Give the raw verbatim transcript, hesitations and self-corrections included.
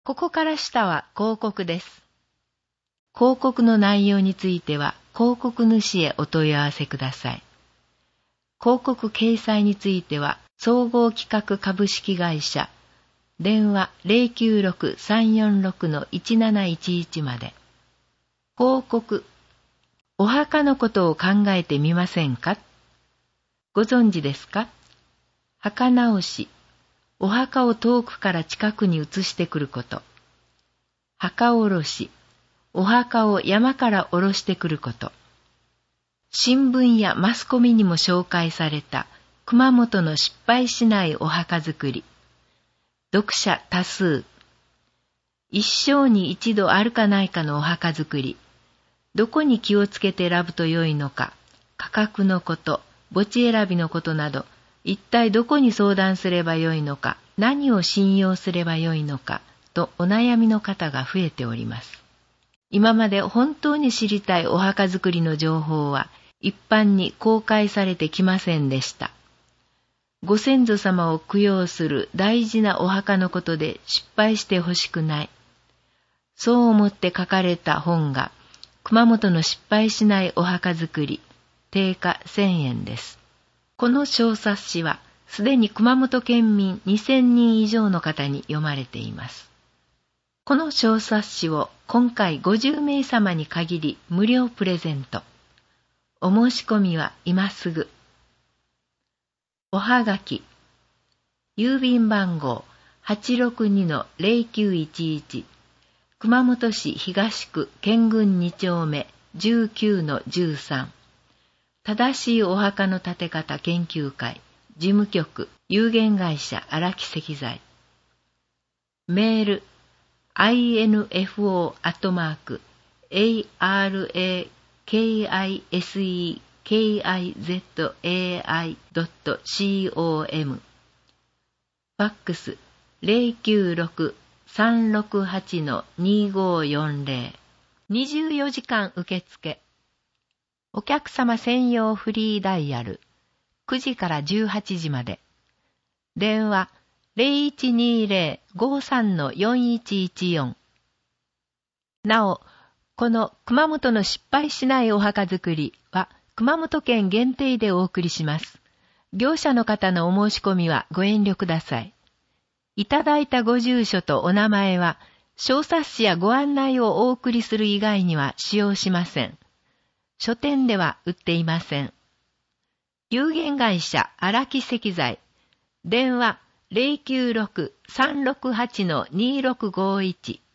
ここから下は広告です。広告の内容については広告主へお問い合わせください。広告掲載については総合企画株式会社電話 ゼロきゅうろく さんよんろく いちなないちいち まで。広告。お墓のことを考えてみませんか？ご存知ですか？墓直し。お墓を遠くから近くに移してくること。墓下ろし。お墓を山から下ろしてくること。新聞やマスコミにも紹介された熊本の失敗しないお墓作り。読者多数。一生に一度あるかないかのお墓作り。どこに気をつけて選ぶとよいのか、価格のこと、墓地選びのことなど、一体どこに相談すればよいのか、何を信用すればよいのか、とお悩みの方が増えております。今まで本当に知りたいお墓作りの情報は、一般に公開されてきませんでした。ご先祖様を供養する大事なお墓のことで失敗してほしくない。そう思って書かれた本が、熊本の失敗しないお墓作り、定価せんえんです。この小冊子は、すでに熊本県民にせんにん以上の方に読まれています。この小冊子を今回ごじゅうめいさまに限り無料プレゼント。お申し込みは今すぐ。おはがき。郵便番号 はちろくにのゼロきゅういちいち 熊本市東区県郡に丁目 じゅうきゅうのじゅうさん 正しいお墓の建て方研究会事務局有限会社荒木石材。メール アイエヌエフオー アットマーク アールエーケーアイエスイーケーアイゼットエーアイドットコム ファックス ゼロきゅうろく さんろくはち にごよんゼロ にじゅうよじかん受付。お客様専用フリーダイヤルくじからじゅうはちじまで。電話 ゼロいちにゼロ ごさん よんいちいちよん。なお、この熊本の失敗しないお墓作りは熊本県限定でお送りします。業者の方のお申し込みはご遠慮ください。いただいたご住所とお名前は小冊子やご案内をお送りする以外には使用しません。書店では売っていません。有限会社荒木石材。電話 ゼロきゅうろく さんろくはち にろくごいち